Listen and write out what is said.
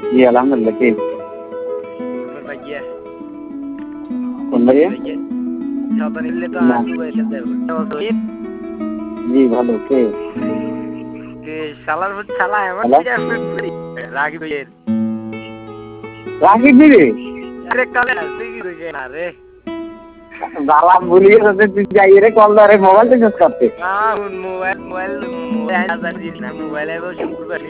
জি আলহামদুলিল্লাহ। কে? আপনার ভাইয়া কোন ভাইয়া? সাঁতার নিলে তো না। আর ডুবাই খেলতে পারবো। জি ভালো। কে? শালার শালা এমন হ্যালো, রাগি ভাইয়ের রাকিব দিদি। আরে কালে তুই কি না রে বালা ভুলিয়ে যাচ্ছে, তুই যাই রে কল ধরে মোবাইল থেকে করতে। Mobile mobile mobile mobile mobile